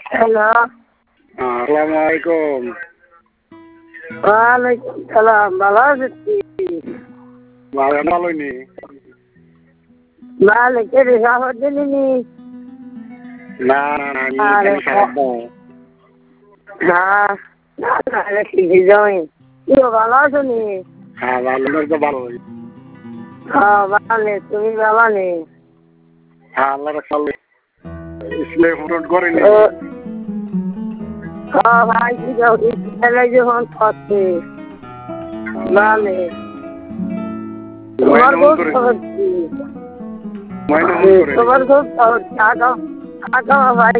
Hello, আসসালামু আলাইকুম। ওয়ালাইকুম সালাম। ভালো আছিস কি? ভালোই নি। ভালো কে রে খবর দিলি নি? না না না আমি আরে এখানে খারাপ দাও। না না না কি যাই কি ভালো আছো নি? হ্যাঁ ভালো তো ভালোই। হ্যাঁ ভালো নেই, তুমি ভালো নেই? হ্যাঁ আল্লাহ রাখলে ইসলে ফোন করেনি। হ্যাঁ ভাই কি যাও খেলে যখন করছে ভালো। তোমার ময়না ফোন খুব করে খবর কি? ময়না ফোন করে তোমার খুব খবর টাকা টাকা ভাই